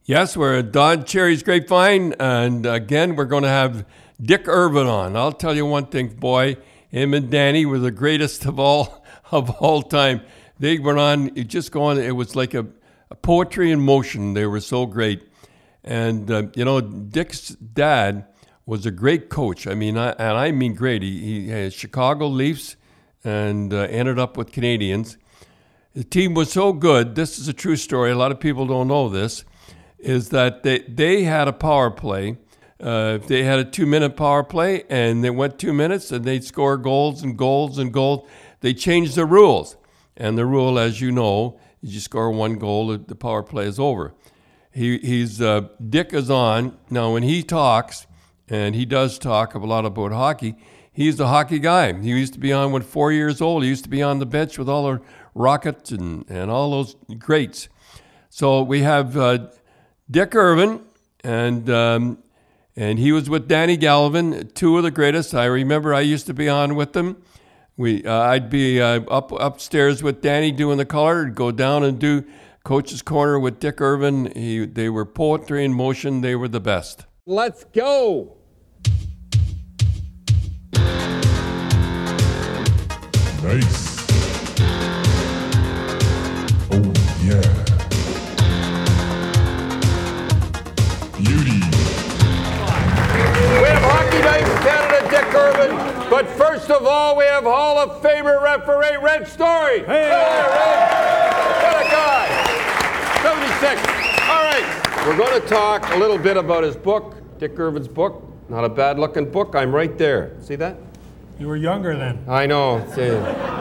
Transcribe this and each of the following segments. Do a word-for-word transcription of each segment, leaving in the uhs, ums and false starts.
Yes, we're at Don Cherry's Grapevine, and again, we're going to have Dick Irvin on. I'll tell you one thing, boy, him and Danny were the greatest of all of all time. They were on, it just going, it was like a, a poetry in motion. They were so great. And, uh, you know, Dick's dad was a great coach. I mean, I, and I mean great. He, he had Chicago Leafs and uh, ended up with Canadians. The team was so good. This is a true story. A lot of people don't know this, is that they, they had a power play. Uh, they had a two-minute power play, and they went two minutes, and they'd score goals and goals and goals. They changed the rules. And the rule, as you know, is you score one goal, the power play is over. He, he's uh, Dick is on. Now, when he talks, and he does talk a lot about hockey, he's a hockey guy. He used to be on when four years old. He used to be on the bench with all the Rockets and, and all those greats. So we have uh, Dick Irvin, and um, and he was with Danny Galvin, two of the greatest. I remember I used to be on with them. We uh, I'd be uh, up upstairs with Danny doing the color, go down and do Coach's Corner with Dick Irvin. He, they were poetry in motion. They were the best. Let's go. Nice. Oh, yeah. Beauty. We have Hockey Night in Canada, Dick Irvin. But first of all, we have Hall of Famer referee Red Story. Hey, hey Red. What a guy. seventy-six. All right. We're going to talk a little bit about his book, Dick Irvin's book. Not a bad-looking book. I'm right there. See that? You were younger then. I know. See,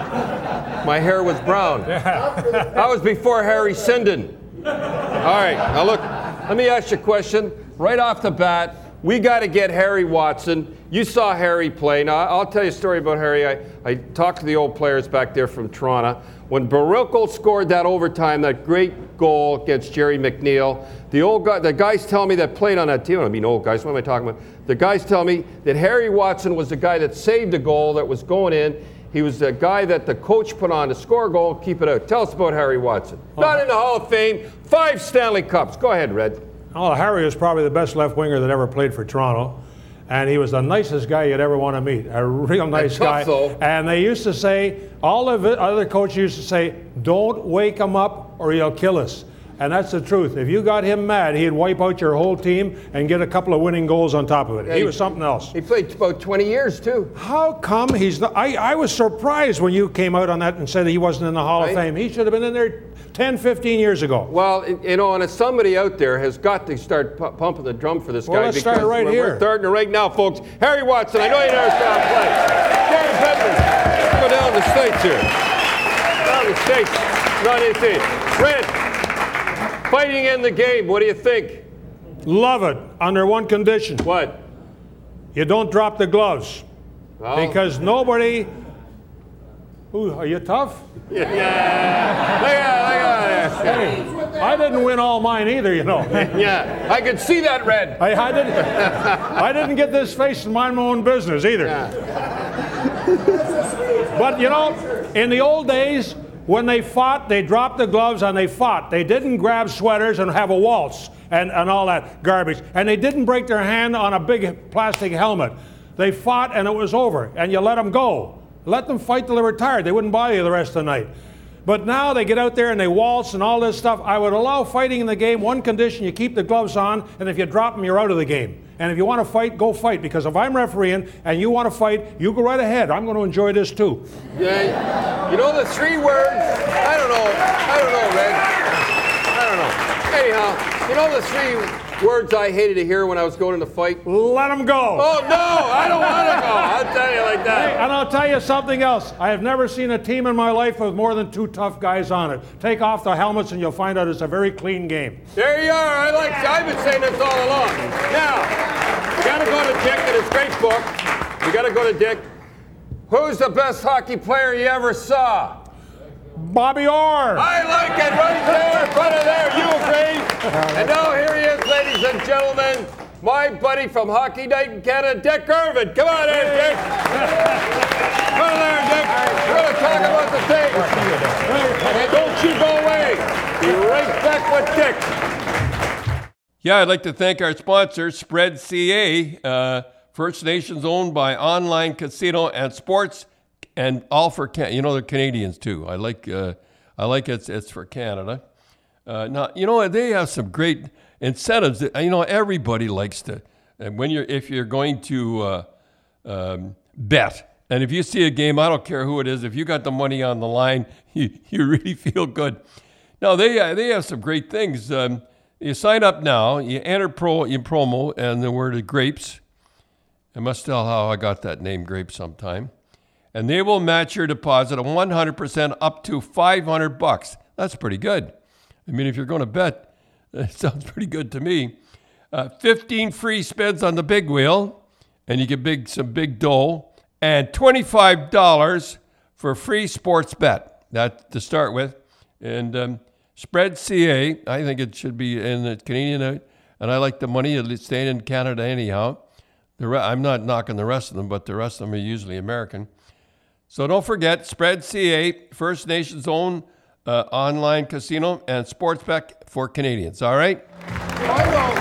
my hair was brown. Yeah. That was before Harry Sinden. All right. Now look, let me ask you a question. Right off the bat, we got to get Harry Watson. You saw Harry play. Now, I'll tell you a story about Harry. I, I talked to the old players back there from Toronto. When Barilko scored that overtime, that great goal against Jerry McNeil, the old guy, the guys tell me that played on that team, I mean old guys, what am I talking about? The guys tell me that Harry Watson was the guy that saved a goal that was going in. He was the guy that the coach put on to score a goal, keep it out. Tell us about Harry Watson. Oh. Not in the Hall of Fame, five Stanley Cups. Go ahead, Red. Oh, Harry was probably the best left winger that ever played for Toronto. And he was the nicest guy you'd ever want to meet. A real nice guy. Though. And they used to say, all of the other coaches used to say, don't wake him up or he'll kill us. And that's the truth. If you got him mad, he'd wipe out your whole team and get a couple of winning goals on top of it. Yeah, he, he was something else. He played about twenty years, too. How come he's not? I, I was surprised when you came out on that and said he wasn't in the Hall right? of Fame. He should have been in there ten, fifteen years ago. Well, you know, and somebody out there has got to start pu- pumping the drum for this well, guy. let's because start right we're, here. We're starting it right now, folks. Harry Watson, I know you never saw him play. Gary Bettman, go down the States here. Down the States, not anything. Red, fighting in the game, what do you think? Love it, under one condition. What? You don't drop the gloves. Well, Because nobody... Ooh, are you tough? Yeah. yeah. Look at, look at, Hey, I didn't win all mine either, you know. yeah, I could see that, Red. I, I didn't I didn't get this face and mind my own business either. Yeah. But, you know, in the old days, when they fought, they dropped the gloves and they fought. They didn't grab sweaters and have a waltz and, and all that garbage. And they didn't break their hand on a big plastic helmet. They fought and it was over. And you let them go. Let them fight till they were tired. They wouldn't bother you the rest of the night. But now they get out there and they waltz and all this stuff. I would allow fighting in the game. One condition, you keep the gloves on, and if you drop them, you're out of the game. And if you want to fight, go fight. Because if I'm refereeing and you want to fight, you go right ahead. I'm going to enjoy this too. Yeah, you know the three words? I don't know. I don't know, Red. I don't know. Anyhow, you know the three words I hated to hear when I was going in the fight? Let them go. Oh, no, I don't want to go. I'll tell you like that. Hey, and I'll tell you something else. I have never seen a team in my life with more than two tough guys on it. Take off the helmets and you'll find out it's a very clean game. There you are. I like. I've been saying this all along. Now, we got to go to Dick in his great book. We got to go to Dick. Who's the best hockey player you ever saw? Bobby Orr. I like it right there, in front of there. You agree? And now here he is, ladies and gentlemen, my buddy from Hockey Night in Canada, Dick Irvin. Come on in, Dick. Come on there, Dick. We're going to talk about the things. And don't you go away. Be right back with Dick. Yeah, I'd like to thank our sponsor, Spread C A, uh, First Nations owned by online casino and sports, and all for Can- you know they're Canadians too. I like uh, I like it's it's for Canada. Uh, now you know they have some great incentives. That, you know everybody likes to, and when you're if you're going to uh, um, bet, and if you see a game, I don't care who it is. If you got the money on the line, you you really feel good. Now they uh, they have some great things. Um, You sign up now, you enter pro in promo, and the word is grapes. I must tell how I got that name, grapes, sometime. And they will match your deposit of one hundred percent up to five hundred bucks. That's pretty good. I mean, if you're going to bet, it sounds pretty good to me. Uh, fifteen free spins on the big wheel, and you get big some big dough, and twenty-five dollars for free sports bet. That to start with, and. Um, Spread C A, I think it should be in the Canadian, and I like the money. It's staying in Canada anyhow. The re- I'm not knocking the rest of them, but the rest of them are usually American. So don't forget, Spread C A, First Nations own uh, online casino and sports bet for Canadians. All right? I know.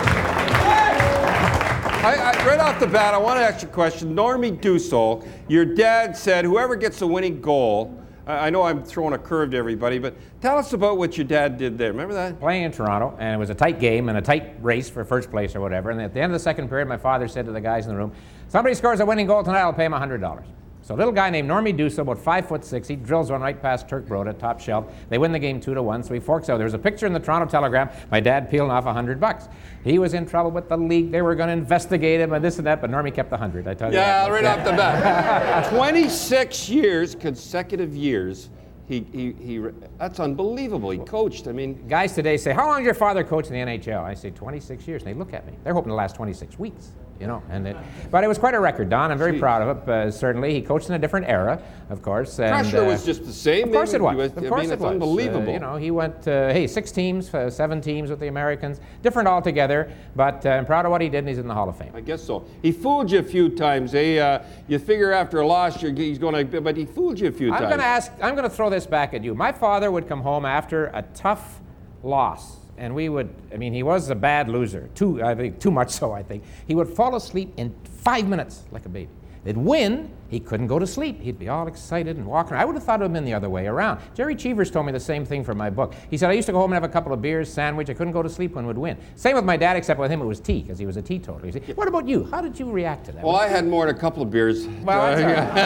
I, I, right off the bat, I want to ask you a question. Normie Dussault, your dad said whoever gets a winning goal, I know I'm throwing a curve to everybody, but tell us about what your dad did there. Remember that? Playing in Toronto, and it was a tight game and a tight race for first place or whatever. And at the end of the second period, my father said to the guys in the room, somebody scores a winning goal tonight, I'll pay him one hundred dollars. So a little guy named Normie Dussault, about five foot six, he drills one right past Turk Broda, top shelf. They win the game two to one, so he forks out. There was a picture in the Toronto Telegram, my dad peeling off one hundred bucks. He was in trouble with the league. They were going to investigate him and this and that, but Normie kept the one hundred, I tell you. Yeah, that. right off the bat. twenty-six years, consecutive years. He, he, he, that's unbelievable. He coached. I mean, guys today say, how long did your father coach in the N H L? I say twenty-six years, and they look at me. They're hoping to last twenty-six weeks, you know. And it, but it was quite a record, Don. I'm very Gee. proud of it. Uh, certainly, he coached in a different era, of course. And, pressure uh, was just the same. Of course it was. He Of I course mean, it it's was. unbelievable. Uh, you know, he went, uh, hey, six teams, uh, seven teams with the Americans, different altogether. But uh, I'm proud of what he did, and he's in the Hall of Fame. I guess so. He fooled you a few times. Eh? Uh, you figure after a loss, you're, he's going to, but he fooled you a few I'm times. going to ask. I'm going to throw this back at you. My father would come home after a tough loss, and we would. I mean, he was a bad loser. Too, I think, too much so. I think he would fall asleep in five minutes like a baby. They'd win. He couldn't go to sleep. He'd be all excited and walking. I would have thought it would have been the other way around. Jerry Cheevers told me the same thing for my book. He said, I used to go home and have a couple of beers, sandwich. I couldn't go to sleep when we'd win. Same with my dad, except with him it was tea, because he was a teetotaler. You see. What about you? How did you react to that? Well, I had more than a couple of beers. Well, that's all right.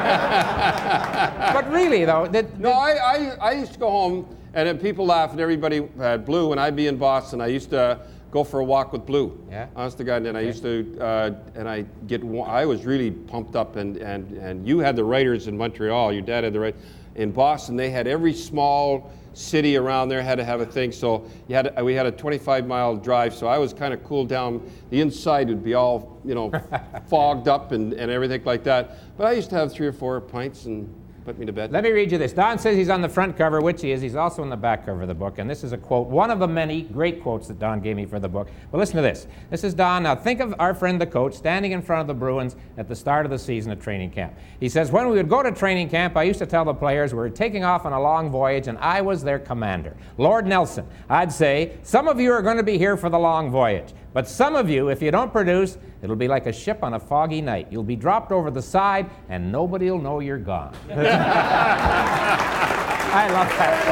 No, but, but really, though, did, No, I, I, I used to go home, and then people laugh, and everybody had Blue. When I'd be in Boston, I used to go for a walk with Blue. Yeah. Honest to God, and then I used to, uh, and I get, I was really pumped up, and, and, and you had the writers in Montreal, your dad had the writers. In Boston, they had every small city around there had to have a thing, so you had, we had a twenty-five mile drive, so I was kind of cooled down. The inside would be all, you know, fogged up and, and everything like that. But I used to have three or four pints and put me to bed. Let me read you this. Don says he's on the front cover, which he is. He's also on the back cover of the book. And this is a quote, one of the many great quotes that Don gave me for the book. But listen to this. This is Don. Now think of our friend the coach standing in front of the Bruins at the start of the season at training camp. He says, when we would go to training camp, I used to tell the players we were taking off on a long voyage and I was their commander. Lord Nelson, I'd say, some of you are going to be here for the long voyage. But some of you, if you don't produce, it'll be like a ship on a foggy night. You'll be dropped over the side, and nobody will know you're gone. I love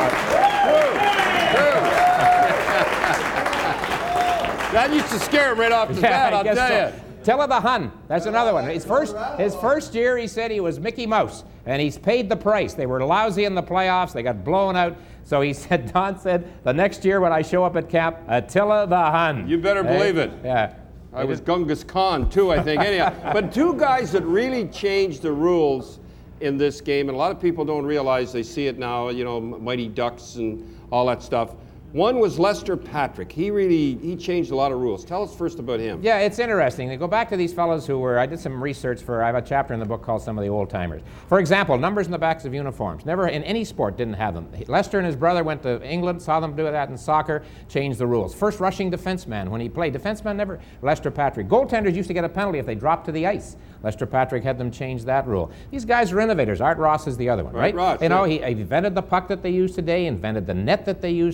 that. That used to scare him right off the Yeah, bat, I I'll guess tell so. you. Tilla the Hun. That's another one. His first, his first year, he said he was Mickey Mouse, and he's paid the price. They were lousy in the playoffs. They got blown out. So he said, Don said, the next year when I show up at camp, Attila the Hun. You better Hey? believe it. Yeah. I was Genghis Khan too, I think. Anyhow, but two guys that really changed the rules in this game, and a lot of people don't realize, they see it now, you know, Mighty Ducks and all that stuff. One was Lester Patrick. He really, he changed a lot of rules. Tell us first about him. Yeah, it's interesting. They go back to these fellows who were, I did some research for, I have a chapter in the book called Some of the Old Timers. For example, numbers in the backs of uniforms. Never in any sport didn't have them. Lester and his brother went to England, saw them do that in soccer, changed the rules. First rushing defenseman when he played. Defenseman never, Lester Patrick. Goaltenders used to get a penalty if they dropped to the ice. Lester Patrick had them change that rule. These guys are innovators. Art Ross is the other one, Art right? Ross, you know, yeah. he invented the puck that they use today, invented the net that they use today.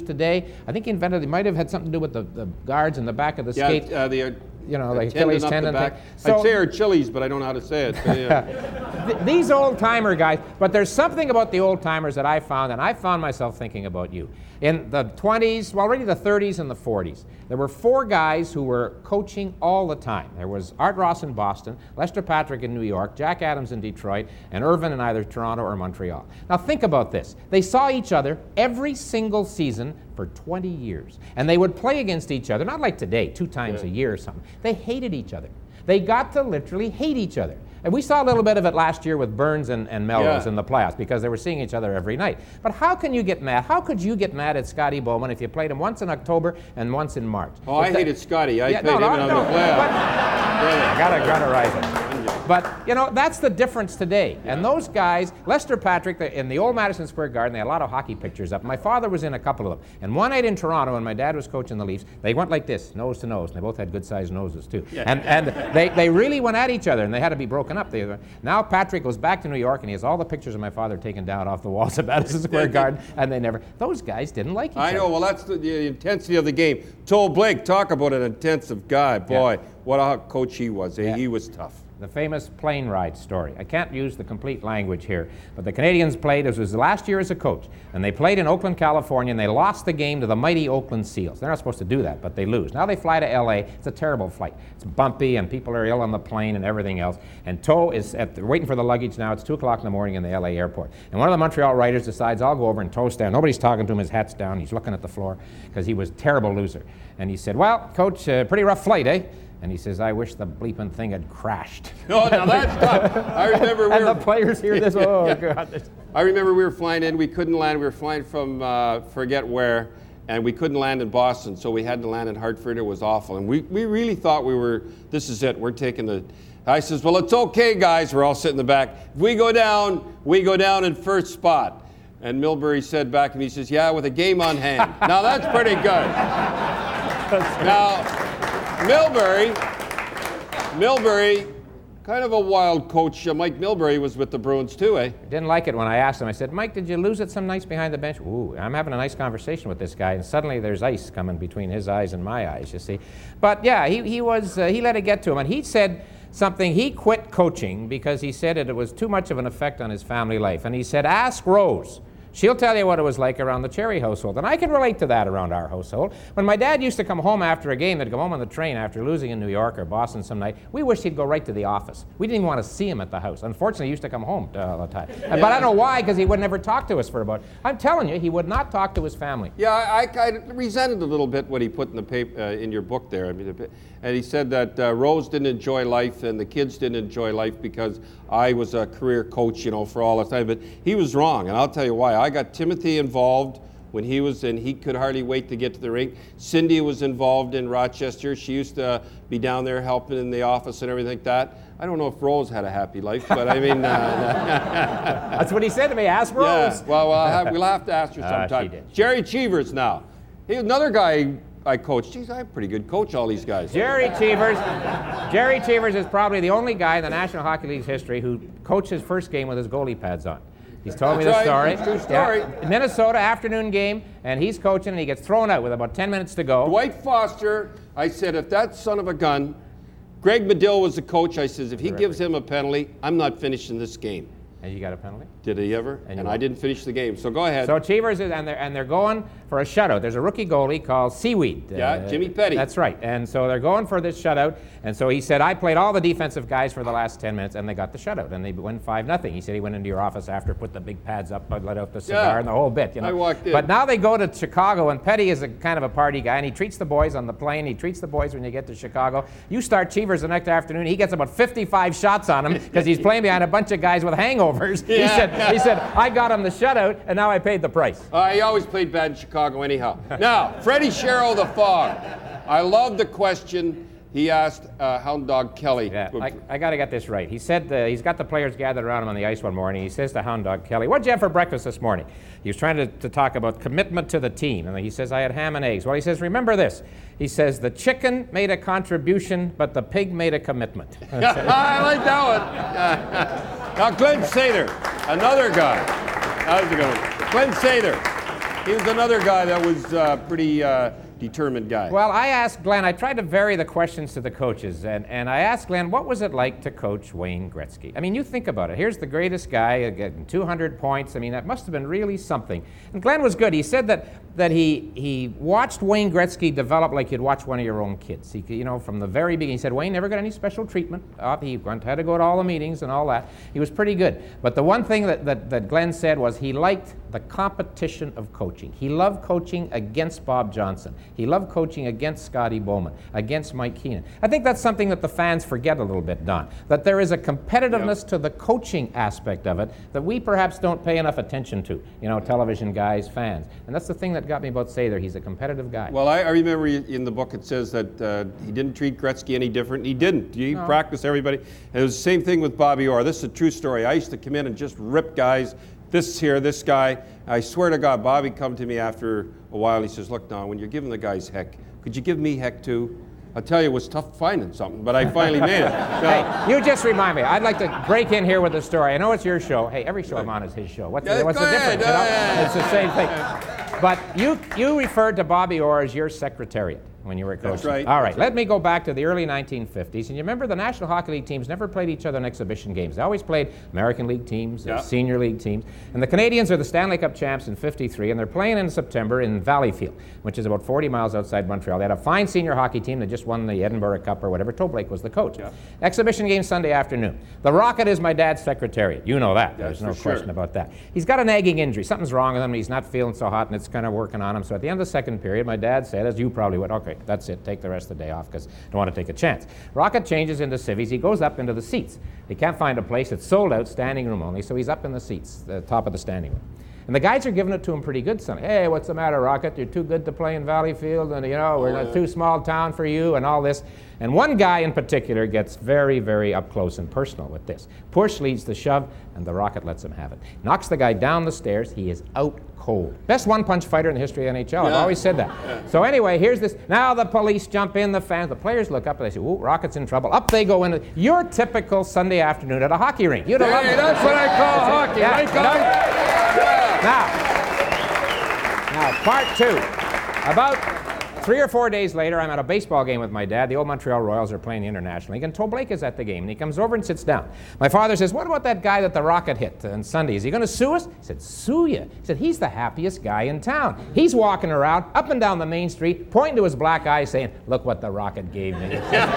I think he invented, it might have had something to do with the, the guards in the back of the Yeah, skate. uh, the, uh, You know, like tendon Achilles up the tendon back. thing. So- I'd say Achilles, but I don't know how to say it. But, yeah. Th- These old-timer guys, but there's something about the old-timers that I found, and I found myself thinking about you. In the twenties, well, already the thirties and the forties, there were four guys who were coaching all the time. There was Art Ross in Boston, Lester Patrick in New York, Jack Adams in Detroit, and Irvin in either Toronto or Montreal. Now think about this. They saw each other every single season for twenty years. And they would play against each other, not like today, two times Yeah. a year or something. They hated each other. They got to literally hate each other. And we saw a little bit of it last year with Burns and, and Melrose Yeah. in the playoffs because they were seeing each other every night. But how can you get mad? How could you get mad at Scotty Bowman if you played him once in October and once in March? Oh, I If that- hated Scotty. I Yeah, played no, him no, in no, the playoffs. but- Yeah. I gotta, gotta rise it. But, you know, that's the difference today. And those guys, Lester Patrick, the- in the old Madison Square Garden, they had a lot of hockey pictures up. My father was in a couple of them. And one night in Toronto, when my dad was coaching the Leafs, they went like this, nose to nose. And they both had good-sized noses, too. And, and they, they really went at each other, and they had to be broken up. They, now Patrick goes back to New York, and he has all the pictures of my father taken down off the walls of Madison Square Garden, and they never... Those guys didn't like each I other. know. Well, that's the, the intensity of the game. Told Blake, talk about an intensive guy. Boy, Yeah. what a coach he was. eh? Yeah. He was tough. The famous plane ride story. I can't use the complete language here, but the Canadians played, it was the last year as a coach, and they played in Oakland, California, and they lost the game to the mighty Oakland Seals. They're not supposed to do that, but they lose. Now they fly to L A. It's a terrible flight. It's bumpy, and people are ill on the plane and everything else. And Toe is at the, waiting for the luggage now. It's two o'clock in the morning in the L A airport. And one of the Montreal writers decides, I'll go over and Toe's down. Nobody's talking to him. His hat's down. He's looking at the floor because he was a terrible loser. And he said, well, Coach, uh, pretty rough flight, eh? And he says, I wish the bleeping thing had crashed. Oh, now that's tough. I remember we And were, the players hear this, oh, Yeah. God. I remember we were flying in. We couldn't land. We were flying from uh, forget where, and we couldn't land in Boston, so we had to land in Hartford. It was awful, and we, we really thought we were. This is it. We're taking the. I says, well, it's okay, guys. We're all sitting in the back. If we go down, we go down in first spot. And Milbury said back to me, he says, yeah, with a game on hand. Now that's pretty good. Now, Milbury. Milbury, kind of a wild coach. Uh, Mike Milbury was with the Bruins too, eh? Didn't like it when I asked him. I said, Mike, did you lose it some nights behind the bench? Ooh, I'm having a nice conversation with this guy, and suddenly there's ice coming between his eyes and my eyes, you see. But yeah, he, he was, uh, he let it get to him, and he said something, he quit coaching because he said it, it was too much of an effect on his family life. And he said, ask Rose. She'll tell you what it was like around the Cherry household. And I can relate to that around our household. When my dad used to come home after a game, they'd come home on the train after losing in New York or Boston some night, we wished he'd go right to the office. We didn't even want to see him at the house. Unfortunately, he used to come home uh, all the time. But I don't know why, because he would never talk to us for about, I'm telling you, he would not talk to his family. Yeah, I, I, I resented a little bit what he put in the paper, uh, in your book there. I mean, a bit- and he said that uh, Rose didn't enjoy life and the kids didn't enjoy life because I was a career coach, you know, for all the time. But he was wrong, and I'll tell you why. I got Timothy involved when he was, and he could hardly wait to get to the rink. Cindy was involved in Rochester. She used to be down there helping in the office and everything like that. I don't know if Rose had a happy life, but I mean, uh, That's what he said to me, ask Rose. yeah. Well, well I'll have, we'll have to ask her Ah, sometime. she did. Jerry Cheevers now. He's another guy I coached. Geez, I'm a pretty good coach, all these guys. Jerry Cheevers. Jerry Cheevers is probably the only guy in the National Hockey League's history who coached his first game with his goalie pads on. He's told me the That's story. right. That's true story. Yeah. Minnesota afternoon game, and he's coaching, and he gets thrown out with about ten minutes to go. Dwight Foster, I said, if that son of a gun, Greg Medill was the coach, I says, if he gives him a penalty, I'm not finishing this game. And you got a penalty? Did he ever? And And, you I won. didn't finish the game. So go ahead. So Cheevers is, and they're and they're going for a shutout. There's a rookie goalie called Seaweed. Yeah, Jimmy Petty. That's right. And so they're going for this shutout. And so he said, I played all the defensive guys for the last ten minutes, and they got the shutout, and they win five nothing. He said he went into your office after, put the big pads up, let out the cigar, Yeah. and the whole bit. You know. I walked in. But now they go to Chicago, and Petty is a kind of a party guy, and he treats the boys on the plane. He treats the boys when you get to Chicago. You start Cheevers the next afternoon. He gets about fifty-five shots on him because he's playing behind a bunch of guys with hangovers. He Yeah. said, he said, I got him the shutout, and now I paid the price. Uh, he always played bad in Chicago anyhow. Now, Freddie Sherrill, the Fog. I love the question he asked uh, Hound Dog Kelly. Yeah, I, I got to get this right. He said uh, he's got the players gathered around him on the ice one morning. He says to Hound Dog Kelly, what'd you have for breakfast this morning? He was trying to, to talk about commitment to the team. And he says, I had ham and eggs. Well, he says, remember this. He says, the chicken made a contribution, but the pig made a commitment. I like that one. Now, Glenn Sather, another guy. That was a good one. Glenn Sather. He was another guy that was uh, pretty uh, determined guy. Well, I asked Glenn, I tried to vary the questions to the coaches, and, and I asked Glenn, what was it like to coach Wayne Gretzky? I mean, you think about it. Here's the greatest guy, getting two hundred points. I mean, that must have been really something. And Glenn was good. He said that, that he, he watched Wayne Gretzky develop like you'd watch one of your own kids. He, you know, from the very beginning, he said, Wayne never got any special treatment. Uh, he went, had to go to all the meetings and all that. He was pretty good. But the one thing that, that, that Glenn said was he liked the competition of coaching. He loved coaching against Bob Johnson. He loved coaching against Scotty Bowman, against Mike Keenan. I think that's something that the fans forget a little bit, Don, that there is a competitiveness yep. to the coaching aspect of it that we perhaps don't pay enough attention to, you know, television guys, fans. And that's the thing that got me about Sather. He's a competitive guy. Well, I, I remember in the book it says that uh, he didn't treat Gretzky any different. He didn't. He no. practiced everybody. And it was the same thing with Bobby Orr. This is a true story. I used to come in and just rip guys. This here, this guy, I swear to God, Bobby come to me after a while. He says, look, Don, when you're giving the guys heck, could you give me heck too? I'll tell you, it was tough finding something, but I finally made it. Hey, you just remind me. I'd like to break in here with a story. I know it's your show. Hey, every show I'm on is his show. What's, yeah, what's the ahead, difference? You know? It's the same thing. But you, you referred to Bobby Orr as your secretariat when you were coaching. That's right. All right, That's let right. me go back to the early nineteen fifties. And you remember the National Hockey League teams never played each other in exhibition games. They always played American League teams, yeah. Senior League teams. And the Canadians are the Stanley Cup champs in fifty-three, and they're playing in September in Valleyfield, which is about forty miles outside Montreal. They had a fine senior hockey team that just won the Edinburgh Cup or whatever. Toe Blake was the coach. Yeah. Exhibition game Sunday afternoon. The Rocket is my dad's secretariat. You know that. That's There's no for question sure. about that. He's got a nagging injury. Something's wrong with him. He's not feeling so hot, and it's kind of working on him. So at the end of the second period, my dad said, as you probably would, okay, that's it. Take the rest of the day off because I don't want to take a chance. Rocket changes into civvies. He goes up into the seats. He can't find a place. It's sold out, standing room only. So he's up in the seats, the top of the standing room. And the guys are giving it to him pretty good Sunday. Hey, what's the matter, Rocket? You're too good to play in Valleyfield, and you know, we're a too small town for you, and all this. And one guy in particular gets very, very up close and personal with this. Push leads the shove, and the Rocket lets him have it. Knocks the guy down the stairs. He is out cold. Best one-punch fighter in the history of the N H L. Yeah. I've always said that. Yeah. So anyway, here's this. Now the police jump in, the fans, the players look up, and they say, ooh, Rocket's in trouble. Up they go into your typical Sunday afternoon at a hockey rink. You'd have loved Hey, it. that's what I call hockey, Yeah, right, you know? guys? Yeah. Now, now, part two. About three or four days later, I'm at a baseball game with my dad. The old Montreal Royals are playing the International League, and Toe Blake is at the game, and he comes over and sits down. My father says, what about that guy that the Rocket hit on Sunday? Is he going to sue us? He said, sue you? He said, he's the happiest guy in town. He's walking around up and down the main street, pointing to his black eye, saying, look what the Rocket gave me.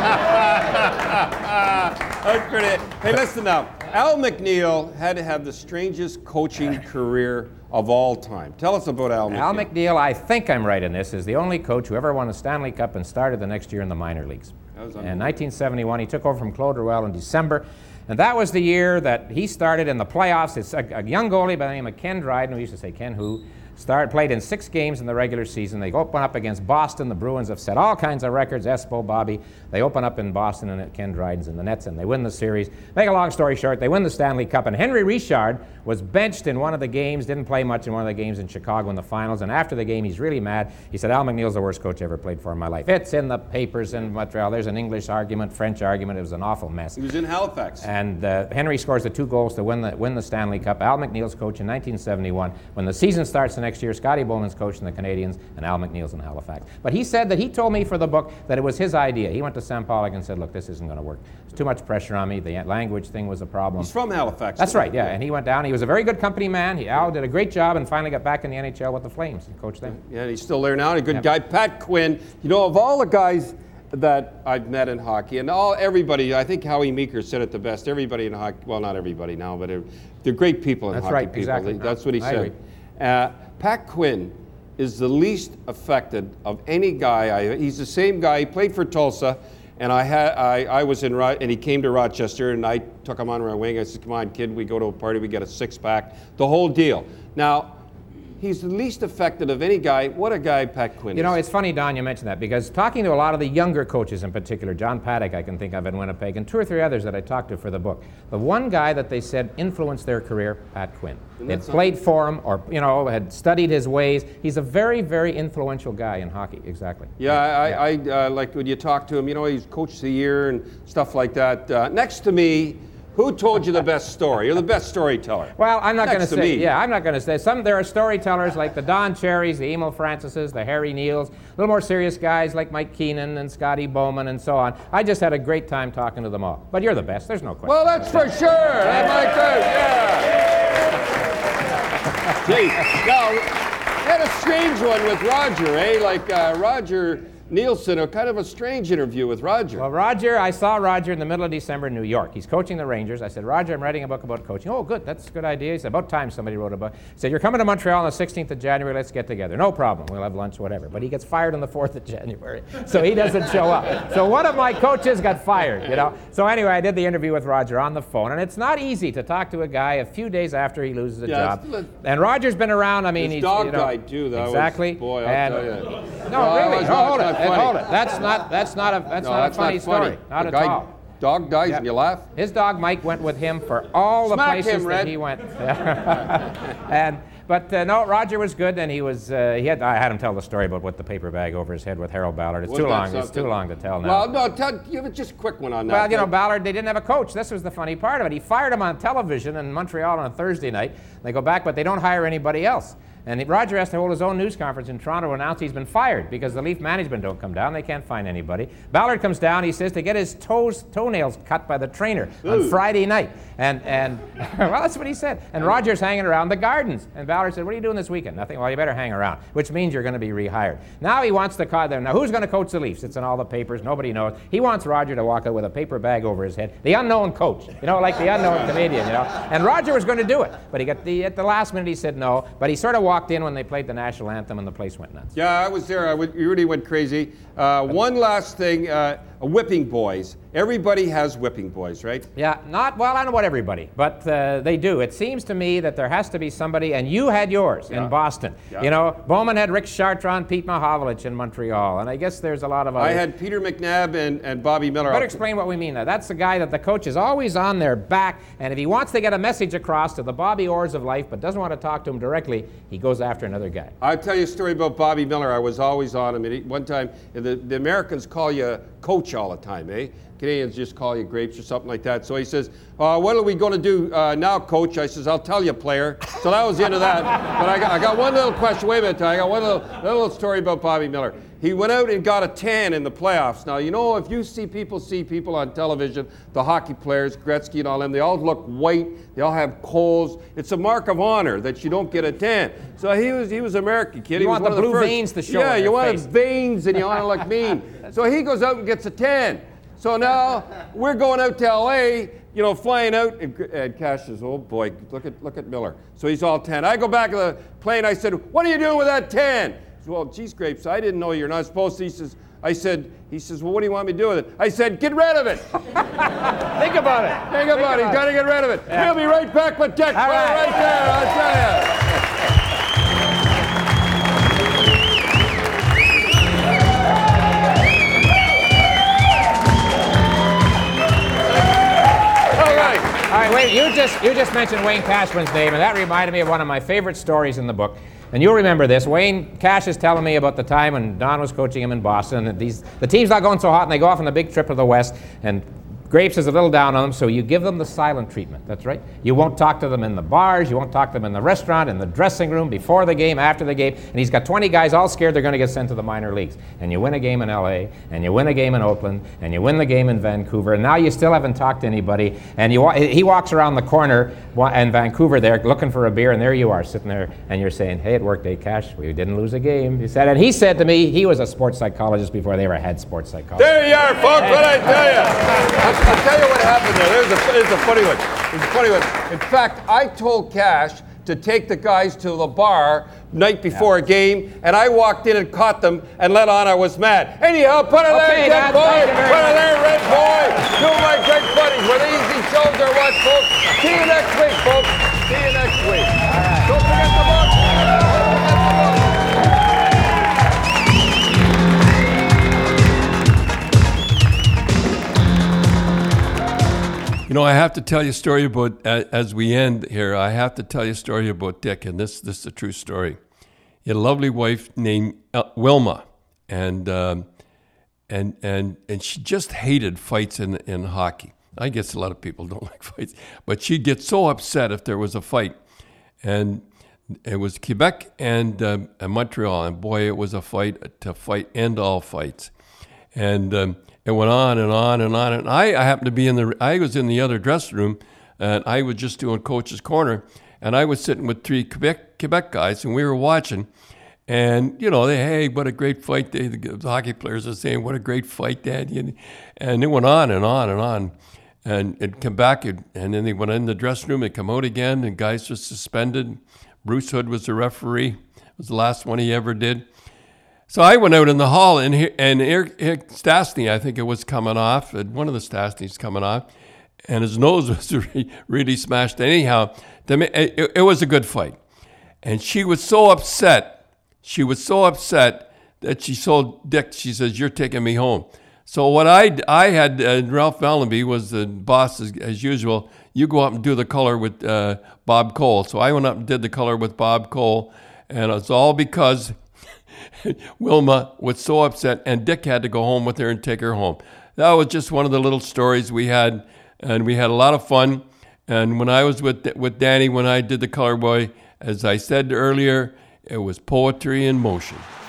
That's pretty. Hey, listen now. Al McNeil had to have the strangest coaching career of all time. Tell us about Al McNeil. Al McNeil, I think I'm right in this, is the only coach who ever won a Stanley Cup and started the next year in the minor leagues. That was In nineteen seventy-one, he took over from Claude Ruel in December, and that was the year that he started in the playoffs. It's a, a young goalie by the name of Ken Dryden, we used to say Ken who, started, played in six games in the regular season. They open up against Boston. The Bruins have set all kinds of records, Espo, Bobby. They open up in Boston, and Ken Dryden's in the nets, and they win the series. Make a long story short, they win the Stanley Cup, and Henry Richard was benched in one of the games, didn't play much in one of the games in Chicago in the finals, and after the game, he's really mad. He said, Al McNeil's the worst coach I ever played for in my life. It's in the papers in Montreal. There's an English argument, French argument. It was an awful mess. He was in Halifax. And uh, Henry scores the two goals to win the, win the Stanley Cup. Al McNeil's coach in nineteen seventy-one. When the season starts the next year, Scotty Bowman's coaching the Canadians, and Al McNeil's in Halifax. But he said that he told me for the book that it was his idea. He went to Sam Pollock and said, look, this isn't going to work. There's too much pressure on me. The language thing was a problem. He's from Halifax. That's right, yeah. And he went down. He was a very good company man. He, Al did a great job and finally got back in the N H L with the Flames and coached them. Yeah, and he's still there now. A good Yep. guy. Pat Quinn. You know, of all the guys that I've met in hockey, and all everybody, I think Howie Meeker said it the best. Everybody in hockey, well, not everybody now, but they're, they're great people in That's hockey. right, people. exactly. That's what he I said. agree. Uh, Pat Quinn is the least affected of any guy. I, he's the same guy. He played for Tulsa, and I had I, I was in Ro- and he came to Rochester, and I took him on my wing. I said, "Come on, kid, we go to a party, we get a six pack, the whole deal." Now, he's the least affected of any guy. What a guy Pat Quinn is. You know, it's funny, Don, you mentioned that, because talking to a lot of the younger coaches in particular, John Paddock I can think of in Winnipeg, and two or three others that I talked to for the book, the one guy that they said influenced their career, Pat Quinn. They had played for him, or, you know, had studied his ways. He's a very, very influential guy in hockey, exactly. Yeah, I, I uh, like when you talk to him, you know, he's coach of the year and stuff like that. Uh, next to me, Who told you the best story? You're the best storyteller. Well, I'm not going to Next to say. me. Yeah, I'm not going to say. Some there are storytellers like the Don Cherries, the Emil Francises, the Harry Neals, a little more serious guys like Mike Keenan and Scotty Bowman and so on. I just had a great time talking to them all. But you're the best. There's no question. Well, that's for sure. That might go. Yeah. Gee, now, you had a strange one with Roger, eh? Like uh, Roger Nielsen, a kind of a strange interview with Roger. Well, Roger, I saw Roger in the middle of December in New York. He's coaching the Rangers. I said, Roger, I'm writing a book about coaching. Oh, good, that's a good idea. He said, about time somebody wrote a book. He said, you're coming to Montreal on the sixteenth of January, let's get together. No problem, we'll have lunch, whatever. But he gets fired on the fourth of January, so he doesn't show up. So one of my coaches got fired, you know. So anyway, I did the interview with Roger on the phone, and it's not easy to talk to a guy a few days after he loses a Yeah, job. it's- And Roger's been around, I mean, His he's, dog you know, died too, though. Exactly. Boy, I'll and, tell you. No, No, that really, was no, not- hold it, not funny. hold it. That's not, that's not a, that's No, not that's a funny not funny. story. Not The at guy- all. Dog dies Yeah. and you laugh? His dog Mike went with him for all the Smack places him, that Red. he went. and but uh, no, Roger was good, and he was. Uh, he had. I had him tell the story about what the paper bag over his head with Harold Ballard. It's Wasn't too that long. It's something? too long to tell now. Well, no, tell, give it just a quick one on that. Well, you know, thing. Ballard, they didn't have a coach. This was the funny part of it. He fired him on television in Montreal on a Thursday night. They go back, but they don't hire anybody else. And he- Roger has to hold his own news conference in Toronto to announce he's been fired because the Leaf management don't come down. They can't find anybody. Ballard comes down, he says, to get his toes, toenails cut by the trainer on Friday night. And, and well, that's what he said. And Roger's hanging around the gardens. And Ballard said, what are you doing this weekend? Nothing. Well, you better hang around, which means you're going to be rehired. Now he wants to call them. Now, who's going to coach the Leafs? It's in all the papers. Nobody knows. He wants Roger to walk out with a paper bag over his head. The unknown coach, you know, like the unknown comedian, you know. And Roger was going to do it. But he got the, at the last minute, he said no. But he sort of walked in when they played the national anthem and the place went nuts. Yeah, I was there. I would, you really went crazy. Uh, one last thing, uh, whipping boys. Everybody has whipping boys, right? Yeah, not, well, I don't know about everybody, but uh, they do. It seems to me that there has to be somebody, and you had yours Yeah. in Boston. Yeah. You know, Bowman had Rick Chartrand, Pete Mahovlich in Montreal, and I guess there's a lot of others. I had Peter McNabb and, and Bobby Miller. Better explain what we mean there. That's the guy that the coach is always on their back, and if he wants to get a message across to the Bobby Orrs of life but doesn't want to talk to him directly, he goes after another guy. I'll tell you a story about Bobby Miller. I was always on him. And he, one time, the, the Americans call you coach all the time, eh? Canadians just call you grapes or something like that. So he says, uh, what are we going to do uh, now, coach? I says, I'll tell you, player. So that was the end of that. But I got, I got one little question. Wait a minute. I got one little, little story about Bobby Miller. He went out and got a tan in the playoffs. Now, you know, if you see people see people on television, the hockey players, Gretzky and all them, they all look white. They all have coals. It's a mark of honor that you don't get a tan. So he was he was an American kid. You he want was the one of blue first. veins to show Yeah, on you their want face. veins and you want to look mean. So he goes out and gets a tan. So now we're going out to L A, you know, flying out, and, and Cash says, oh boy, look at look at Miller. So he's all tan. I go back to the plane, I said, what are you doing with that tan? He said, well, geez, Grapes, I didn't know you're not supposed to. He says, I said, he says, well, what do you want me to do with it? I said, get rid of it. Think about it. Think about it, he's got to get rid of it. Yeah. We'll be right back with Dick All right. right. right there, I'll tell you. All right. All right, wait, you just, you just mentioned Wayne Cashman's name, and that reminded me of one of my favorite stories in the book. And you'll remember this. Wayne Cash is telling me about the time when Don was coaching him in Boston, and these, the team's not going so hot, and they go off on the big trip to the West, and Grapes is a little down on them, so you give them the silent treatment. That's right. You won't talk to them in the bars, you won't talk to them in the restaurant, in the dressing room, before the game, after the game, and he's got twenty guys all scared they're going to get sent to the minor leagues. And you win a game in L A, and you win a game in Oakland, and you win the game in Vancouver, and now you still haven't talked to anybody, and you wa- he walks around the corner wa- in Vancouver there looking for a beer, and there you are sitting there, and you're saying, hey, it worked, eh, Cash? We didn't lose a game. He said, and he said to me, he was a sports psychologist before they ever had sports psychology. There you are, folks. What I tell you? I'll, I'll tell you what happened there. There's a, there's a funny one. There's a funny one. In fact, I told Cash to take the guys to the bar night before a game, and I walked in and caught them and let on I was mad. Anyhow, put it Okay, there, Dick Dad, boy. thank you very Put it much. there, Red boy. Two of my great buddies. Were they easy shows or what, folks? See you next week, folks. See you next week. Don't forget the book. Don't forget the book. You know, I have to tell you a story about, as we end here, I have to tell you a story about Dick, and this, this is a true story. He had a lovely wife named El- Wilma, and, um, and, and, and she just hated fights in, in hockey. I guess a lot of people don't like fights, but she'd get so upset if there was a fight. And it was Quebec and, uh, and Montreal, and boy, it was a fight to fight, end all fights. And um, it went on and on and on. And I, I happened to be in the, I was in the other dressing room, and I was just doing Coach's Corner, and I was sitting with three Quebec, Quebec guys, and we were watching. And, you know, they, hey, what a great fight. They, the hockey players are saying, what a great fight, Dad. And it went on and on and on. And it came back, and then they went in the dressing room, they come out again, and guys were suspended. Bruce Hood was the referee. It was the last one he ever did. So I went out in the hall, and he, and Eric, Eric Stastny, I think it was coming off, and one of the Stastnys coming off, and his nose was really, really smashed. Anyhow, it, it was a good fight. And she was so upset. She was so upset that she told Dick, she says, you're taking me home. So what I, I had, uh, Ralph Mellenby was the boss as, as usual. You go up and do the color with uh, Bob Cole. So I went up and did the color with Bob Cole. And it's all because Wilma was so upset, and Dick had to go home with her and take her home. That was just one of the little stories we had, and we had a lot of fun. And when I was with with Danny, when I did the Color Boy, as I said earlier, it was poetry in motion.